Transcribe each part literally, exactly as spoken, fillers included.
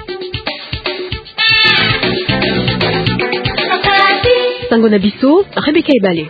Sango na biso, Rebecca Ebale.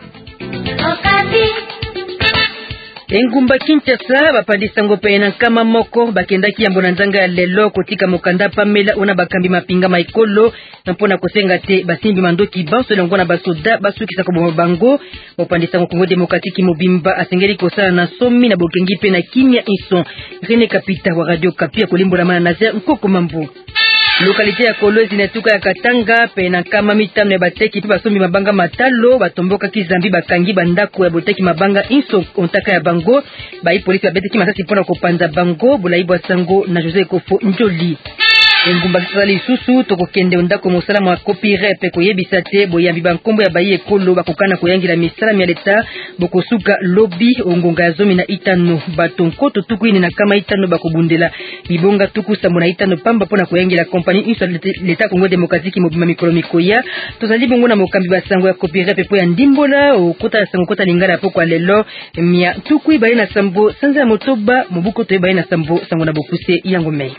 Engumba Kinshasa bapandi sango pena kama moko bakendaki yambo na nzanga ya lelo kotika mokanda pamela una bakambi mapinga maikolo na mpona kosenga te basimbi mandoki banso longo na basoda basukisa ko bango bapandi sango Kongo Demokratiki mobimba asengeli kosala na somi na bokengi pe na kimia inson René Kapita wa Radio Kapi kolimbola mana Nazer Nkoko Mambu. Lokalite ya Kolwezi na tuka ya Katanga pena kama mitano ya bateki pe basombi mabanga matalo batomboka kizambi bakangi bandako ya boteki mabanga inso ontaka ya bango bai polisi babeteki masasi pona kopanza bango bulaibwa sango na José Kofo Njoli. Engumba kisali susu toko kende ondako mosala mwa copyright ko yebisa te boyambi bankombo ya bayi ekolo bakokana koyangira misala ya leta bokosuka lobby ongonga zomi na itano batonkoto tuku ine na kama itano bakobundela bibonga tuku sambo na itano pamba pona koyangira compagnie inso leta Kongo Demokratiki mobima mikolo mikoya tozali bongo na mokambi basango ya copyright po ya ndimbola okota ya sango kota lingala po kwa lelo mia tuku bayi na sambo sanza ya motoba mobuko to bayi na sambo sango na bokuse yango mei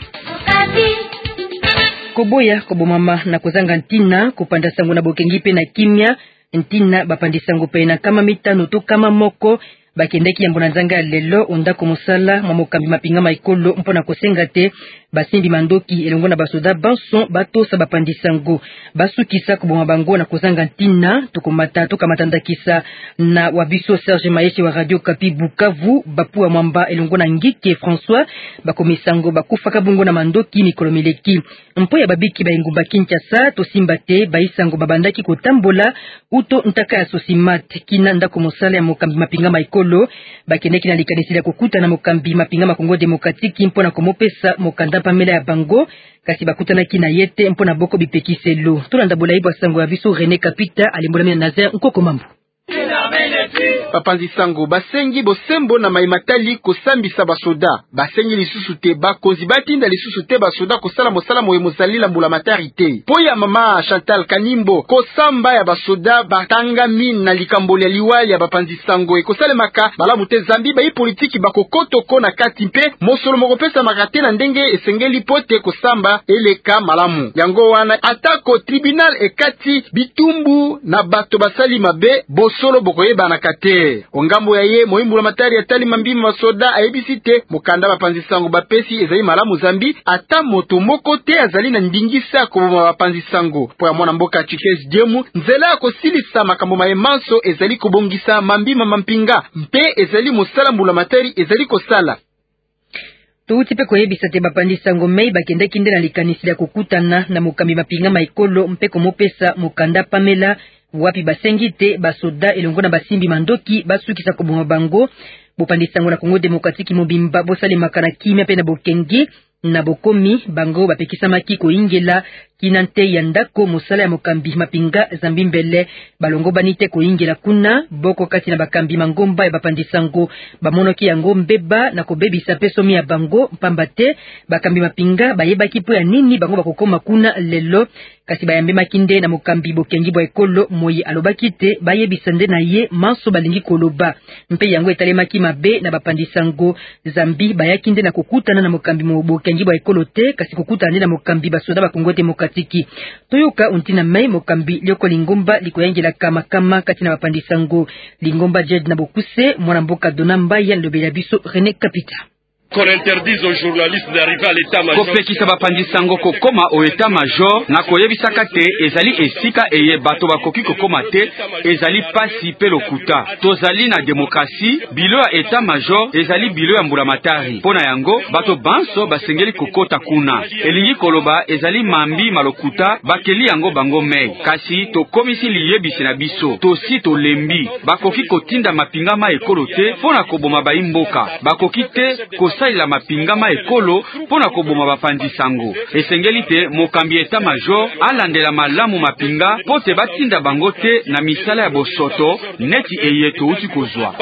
koboya kobomama na kozanga ntina kopanda sango na bokengi pe na kimia ntina bapandi sango pe na kama mitano to kama moko bakendeki yambo na nzanga lelo ondako mosala mwa mokambi mapinga maikolo mpona kosenga te basimbi mandoki elongo na basoda banson batosa bapandi sango basukisa koboma bango na kozanga ntina tokomata tokamatandakisa na wabiso Serge Maeshe wa Radio Kapi Bukavu bapu mwamba elongo na Ngike François bakomisango bakufaka bungo na mandoki mikolo mileki mpo ya babiki baingumba Kinshasa to simba te baisango babandaki kotambola uto ntaka ya Sosimat kina ndako mosala ya mokambi mapinga maikolo bakeneki na likanisi la kokuta na mokambi mapinga makongo demokratiki mpona komopesa mokanda pamela ya bango kasi bakutana kina yete mpona boko bipekiselo tolanda bolaibwa sango ya biso René Kapita alimbola mina Nazer Nkoko Mambu. Bapanzi sango basengi bosembo na maimatali kosambisa basoda basengi lisusu te bakonzi batinda lisusu te basoda kosala mosala moye mozalila mbula matari te po ya mama Chantal Kanimbo kosamba ya basoda batanga min na likamboli ya liwali ya bapanzi sango ekosale maka balamu te zambi bayi politiki bakokotoko na kati mpe mosolo mokopesa makate na ndenge esengeli pote kosamba eleka malamu yango wana atako tribunal ekati bitumbu na bato basali mabe bosolo bokoyeba na kate ongambo ya ye moimbula matari atali mambima basoda ayebisi te mokanda bapanzi sango bapesi ezali malamu zambi ata moto moko te azali na ndingisa koboma bapanzi sango po ya mwana mboka Chikezi Diemu nzela ya kosilisa makambo maemanso ezali kobongisa mambima mampinga mpe ezali mosala mbula matari ezali kosala Tuuti pe koyebisa te bapandi sango mei bakendeki nde na likanisi ya kokutana na mokambi mapinga maikolo mpe komopesa mokanda pamela wapi basengi te basoda elongo na basimbi mandoki basukisa koboma bango bopandi sango na Kongo Demokratiki mobimba bosale makana kimia pe na bokengi na bokomi bango bapekisa maki koingela kinante ya ndako mosala ya mokambi mapinga zambi mbele balongo banite koingela kuna boko kati na bakambi mangomba ya bapandi sango bamonoki yango mbeba na kobebisa peso mi ya bango mpamba te bakambi mapinga bayebaki po ya nini bango bakokoma kuna lelo kasi bayambe makinde na mokambi bokengi bwa ekolo moyi alobaki te bayebisa nde na ye manso balingi koloba mpe yango etalemaki mabe na bapandi sango zambi bayaki nde na kokutana na mokambi bokengi bwa ekolo te kasi kokutana nde na mokambi basoda ba Kongo Demokratiki toyoka untina mai mokambi lioko lingomba likoyangela kama kama kati na bapandi sango lingomba jed na bokuse mwana mboka dona mbaya lobela biso René Kapita qu'on interdise aux journalistes d'arriver à l'état-major. Kopekisa bapandi sango kokoma au état-major na koyebisaka te ezali esika eye bato bakoki kokoma te ezali pasi pe lokuta tozali na demokrasi bilo ya état-major ezali bilo ya mbula matari pona yango bato banso basengeli kokota kuna elingi koloba ezali mambi malokuta bakeli yango bango mei kasi tokomisi liyebisi na biso tosi tolembi bakoki kotinda mapingama ekolo te pona koboma baimboka bakoki te kosa la mapingama ekolo pona koboma bapandi sango esengeli te mokambi état-major alandela malamu mapinga pote batinda bango te na misala ya bosoto neti eyeto uti kozwa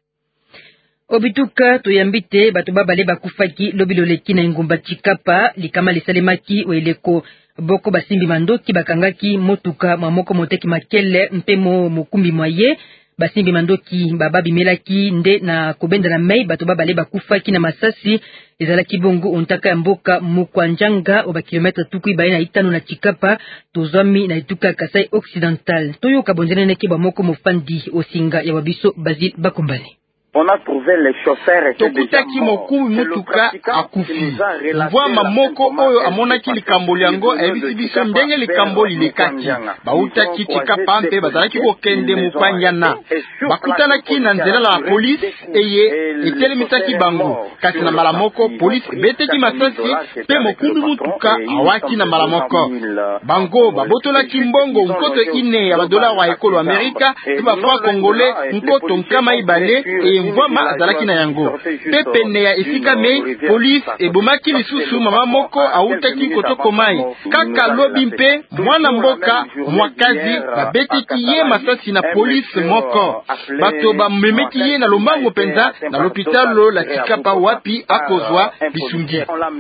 obituka toyambite bato babale bakufaki lobi loleki na engumba Chikapa likama lisalemaki oeleko boko basimbi mandoki bakangaki motuka mwa moko moteki makele mpemo mokumbi mwaye basimbi mandoki baba bimelaki nde na kobenda na mei bato babale bakufaki na masasi ezalaki bongo ontaka ya mboka Mukwanjanga oba kilometre tukui baye na itano na Chikapa tozwami na ituka Kasai Occidental toyoka bonzenene ke bamoko mofandi osinga ya wabiso Basile Bakombane. On a trouvé les chauffeurs tokutaki mokubi mutuka akufi mvwama moko oyo amonaki likambo yango ayebisi biso ndenge likambo lilekaki bautaki Chikapa mpe bazalaki kokende Mukwanjana bakutanaki na nzela la polisi eye etelemisaki bango kasi na mbala moko polisi ebeteki masasi mpe mokubi mutuka awaki na mbala moko bango babotolaki mbongo nkoto ine ya badolari wa ekolo Amerika mpe bafranc congolais nkoto nkama ibale eye mvwama azalaki na yango pe pene ya esika mei polisi ebomaki lisusu mama moko autaki kotoko mai kaka lobi mpe mwana mboka mwakazi babeteki ye masasi na polisi moko bato bamemeki ye na lombango penza na lopitalo la Chikapa wapi akozwa bisungi.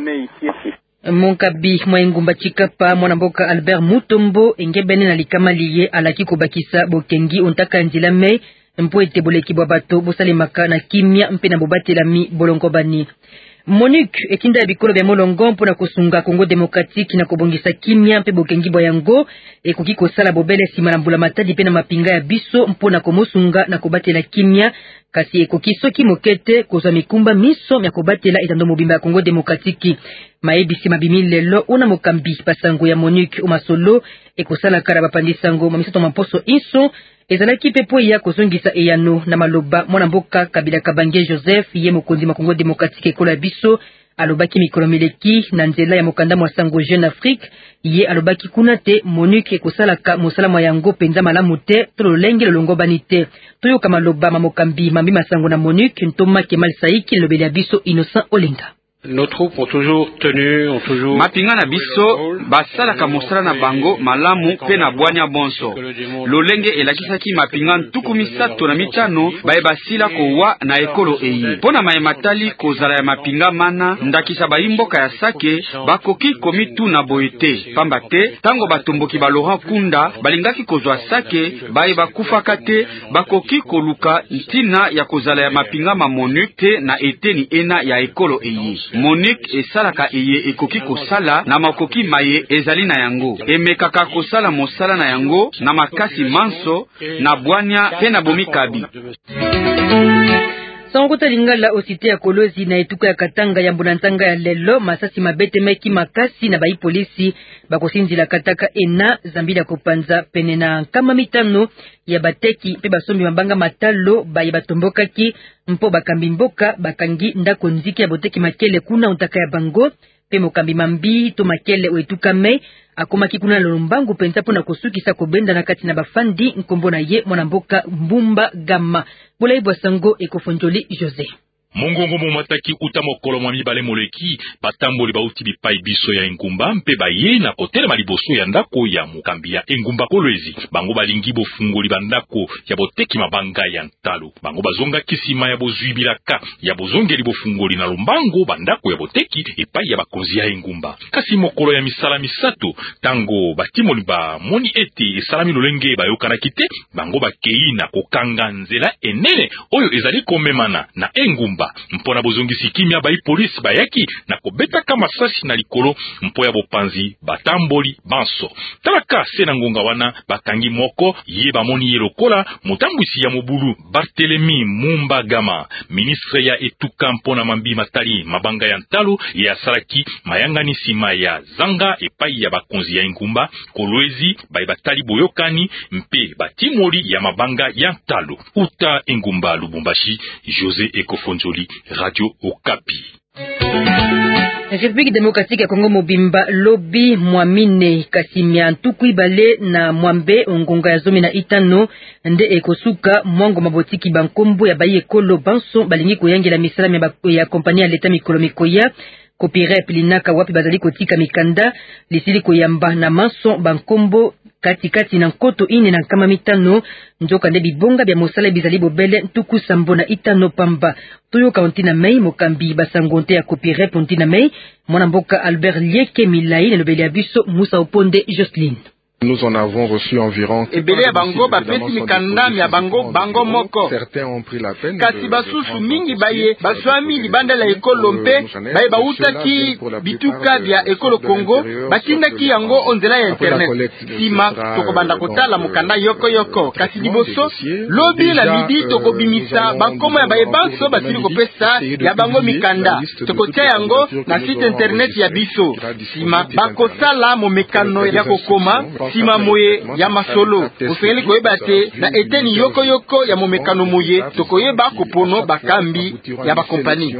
Monkabi mwaengumba Chikapa mwana mboka Albert Mutombo engebene na likamali ye alaki kobakisa bokengi ontaka nzila mei mpo ete boleki bwa bato bosalemaka na kimia mpe na bobatelami bolongo bani. MONUC ekinda ya bikolo bya molongo mpo na kosunga Kongo Demokratiki na kobongisa kimia mpe bokengi bwa yango ekoki kosala bobele sima na mbula matadi mpe na mapinga ya biso mpo na komosunga na kobatela kimia kasi ekoki soki mokete kozwa mikumba miso ya kobatela etando mobimba ya Kongo Demokratiki. Maebisi mabimi lelo una mokambi pasango ya MONUC omasolo ekosala kara bapandisango mamisoto mamposo inso ezalaki pepo ya kozongisa eyano na maloba mwana mboka Kabila Kabange Joseph ye mokonzi ma Kongo Demokratike ekola biso alobaki mikolo mileki na nzela ya mokanda mwa sango Jeune Afrique ye alobaki kuna te MONUC ekosalaka mosala mwa yango penza malamu te tololenge lolongo bani te toyoka maloba mamokambi mambi masango na MONUC ntoma Kemal Saiki lobeli ya biso Innocent Olenga. Nos troupes ont toujours tenu, ont toujours... Mapinga na biso, basala ka mosala na bango, malamu, pe na bwanya bonso. Lolenge elakisaki mapinga ntuku misato na mitano, bae basila kowa na ekolo eyi. Pona mae matali kozala ya mapinga mana, ndakisa baimboka ya sake, bakoki komitu na boete. Pamba te, tango batomboki ba Laurent Kunda, balingaki kozwa sake, bae bakufaka te, bakoki koluka ntina ya kozala ya mapinga ma MONUC te na eteni ena ya ekolo eyi. MONUC esalaka eye ekoki kosala na makoki maye ezali na yango emekaka kosala mosala na yango na makasi manso na bwanya pe na bomikabi. Sanguta lingala osite ya Kolozi na etuka ya Katanga ya mbunantanga ya lelo masasi mabete meki makasi na bai polisi bakosinzila kataka ena zambili ya kopanza pene na kama mitano ya bateki pe basombi mabanga matalo baye batombokaki mpo bakambi mboka bakangi ndako nziki ya boteki makele kuna ontaka ya bango pe mokambi mambi to makele oetuka me akomaki kuna lombangu penza pona kosukisa kobenda na kati na bafandi nkombo na ye mwana mboka Mbumba Gama Bolai Bwasango ekofonjoli Jose. Mongongo momataki uta mokolo mwa mibale moleki batamboli bauti bipai biso ya engumba mpe baye na kotelema liboso ya ndako ya mokambi ya engumba Kolwezi. Bango balingi bofungoli bandako ya boteki mabanga ya ntalo. Bango bazonga kisima ya bozwibilaka ya bozongeli bofungoli na lombango bandako ya boteki epai ya bakonzi ya engumba. Kasi mokolo ya misala misato tango batimoli ba moni ete esalami lolenge bayokanaki te bango bakei na kokanga nzela enene oyo ezali komemana na engumba. Mpona bozongisi kimia bai polisi bayaki na kobetaka masasi na likolo mpo ya bopanzi batamboli banso. Talaka se na ngonga wana bakangi moko ye bamoni ye lokola motambwisi ya mobulu Barthelemy Mumba Gama, ministre ya etuka mpona mambi matali mabanga ya ntalo ya asalaki mayangani nsima ya zanga epai ya bakonzi ya engumba Kolwezi bai batali boyokani mpe batimoli ya mabanga ya ntalo. Uta engumba Lubumbashi, José Ekofonjoli, Radio Okapi. République démocratique ya Kongo mobimba lobi mwamine kasimia ntuku ibale na mwambe ongonga ya zomi na itano nde ekosuka mwango mabotiki bankombo ya bayi ekolo banso balingi koyangela misala ya kompani ya leta mikolo mikoya Kopirep linaka wapi bazali kotika mikanda lisili koyamba na maso bankombo kati kati na nkoto ine na kama mitano njoka nde bibonga bya mosala bizali bobele ntuku sambo na itano pamba toyoka ontina mei mokambi basangonte ya Kopirep ontina mei mwana mboka Albert Lieke Milai na lobeli ya biso Musa Oponde Jocelyn. Nous en avons reçu environ. Ebele ya bango bapesi mikanda ya bango bango moko. Certains ont pris la peine. Kasi basusu mingi baye baswami libanda la ekolo mpe baye bautaki bituka vya ekolo Kongo batindaki yango onzela ya internet. Sima tokobanda kotala mukanda yoko yoko. Kasi liboso lobi la midi tokobimisa bankomo ya baye banso basili kopesa ya bango mikanda. Tokotia yango na site internet ya biso. Sima bakosala mo mekano ya kokoma. Sima moye ya masolo osengeli koyeba te na eteni yoko yoko ya momekano moye tokoyeba kopono bakambi ya bakompani.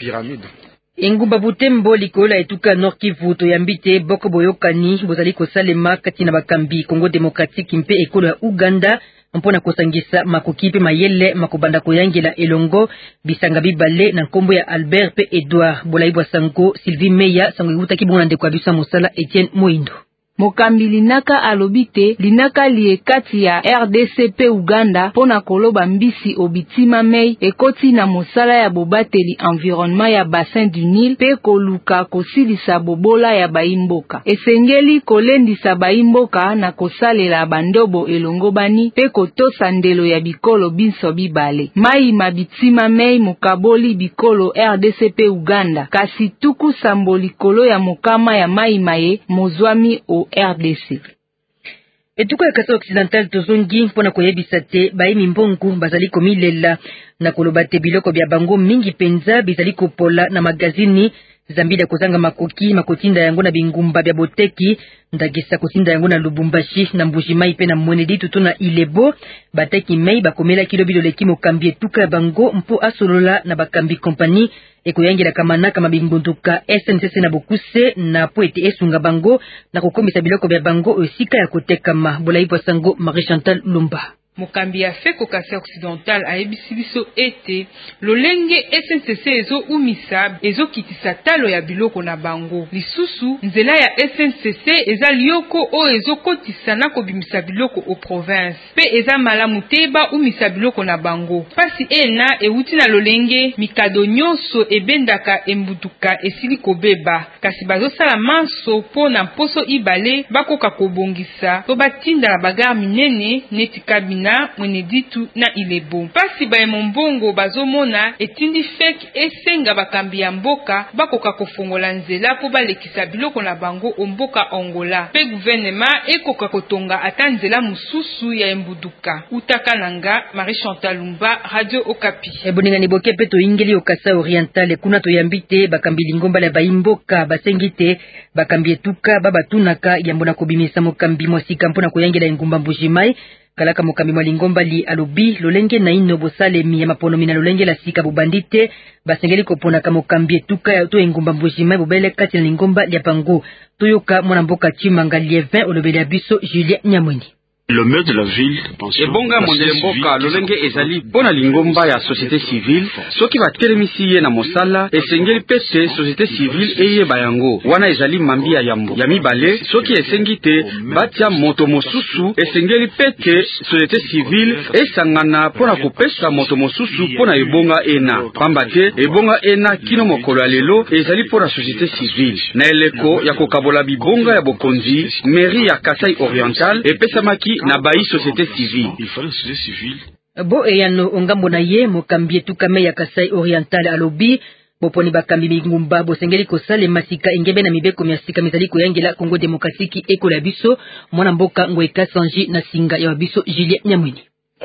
Engumba Butembo likola etuka Nord Kivu toyambi te boko boyokani bozali kosalema kati na bakambi Congo Démocratique mpe ekolo ya Uganda mpona kosangisa makoki mpe mayele makobanda koyangela elongo bisanga bibale na nkombo ya Albert pe Edouard Bolaibwa Sango Sylvie Meya sango yutaki bona ndeko abisa mosala Etienne Moindo. Mokambi linaka alobite linaka liye kati ya R D C P Uganda pona koloba mbisi obitima mei ekoti na mosala ya bobateli environnement ya bassin du Nil pe koluka kosilisa bobola ya baimboka. Esengeli kolendisa baimboka na kosalela bandobo elongo bani pe kotosa ndelo ya bikolo binso bibale. Mai mabitima mei mokaboli bikolo R D C P Uganda kasi tuku samboli kolo ya mokama ya mai maye mozwami o R D C. Etuko ya Kasai Occidental tozongi mpona koyebisa te baimi mbongo bazali komilela na kolobate biloko bya bango mingi penza bizali kopola na magazini zambida kozanga makoki makotinda yango na bingumba bya boteki ndagisa kotinda yango na Lubumbashi na Mbujimai pe na Mwenedi tutu na Ilebo bateki mei bakomela kilo biloleki mokambi etuka ya bango mpo asolola na bakambi kompani ekoyangela kamana kama bimbunduka S N C C na Bokuse na po ete esunga bango na kokomisa biloko bya bango esika ya kotekama. Bolaibwa Sango Marie Chantal Lumba. Mokambi ya feko Kasai Occidental ayebisi biso ete lolenge S N C C ezo umisa ezo kitisa talo ya biloko na bango. Lisusu nzela ya S N C C eza lioko o ezo kotisa na kobimisa biloko o province. Pe eza malamu teba umisa biloko na bango. Pasi ena euti na lolenge mikado nyonso ebendaka embutuka esili kobeba. Kasi bazo sala manso po na mposo ibale bakoka kobongisa to batinda na bagar minene neti kabina na Mweneditu na Ilebo. Pasi bae mbongo bazomona etindi fake esenga bakambi ya mboka bakoka kofongola nzela po balekisa biloko na bango omboka Angola. Pe gouvernement ekoka kotonga ata nzela mususu ya embuduka. Utaka nanga Marie Chantal Lumba, Radio Okapi. Eboninga ni boke peto ingeli Kasai Oriental kuna toyambite bakambi lingomba la baimboka basengite bakambi etuka babatunaka yambona kobimisa mokambi mwasika mpona koyangela engumba Mbujimai kalaka mokambi mwalingomba li alobi lolenge na ino bosalemi ya maponomi na lolenge la sika bobandite basengeli kopona ka mokambi etuka ya to engumba Mbujimai bobele kati na lingomba lya pango toyoka mwana mboka Chimanga Lievin olobeli ya biso Julien Nyamweni. Le maire de la ville ebonga mondele mboka lolenge ezali pona lingomba ya société civile soki batelemisi ye na mosala esengeli pete société civile eyeba yango wana ezali mambi ya yambo ya mibale soki esengi te batia moto mosusu esengeli pete société civile esangana pona kopesa moto mosusu pona ebonga ena pamba te ebonga ena kino mokolo ya lelo ezali pona société civile na eleko ya kokabola bibonga ya bokonzi mairie ya Kasai Oriental epesamaki na bayi société civile. Il fallait société civile. Bo eyano ongambo na ye mokambi etukame ya Kasai Oriental alobi boponi bakambi bingumba bosengeli kosale masika ingebe na mibeko mya sika mizali koyangela Congo Démocratique ekola biso mwana mboka Ngoeka Sanji na singa ya biso Julien Nyamweni.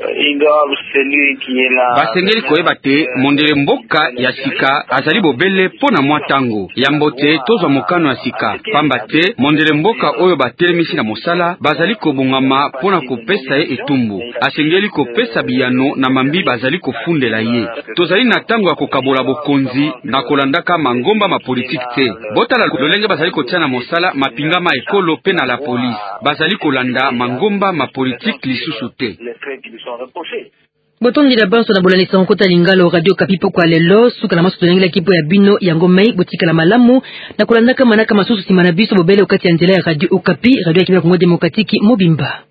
Basengeli koyeba te mondele mboka ya sika azali bobele pona mwa tango yambo te tozwa mokano ya sika pamba te mondele mboka oyo batelemisi na mosala bazali kobongama pona kopesa ye etumbu asengeli kopesa biyano na mambi bazali kofundela ye tozali na tango ya kokabola bokonzi na kolandaka mangomba ma politique te botala lolenge bazali kotia na mosala mapinga ma ekolo pe na la police bazali kolanda mangomba ma politique lisusu te. Botondi la banso na bolanisa nkota lingalo Radio Okapi kwa lelo suka na maso tonengela kipo ya bino yango mei botika la malamu na kulandaka manaka masusu simana biso bobele okati ya nzela ya Radio Okapi Radio ya Congo Démocratique Mobimba.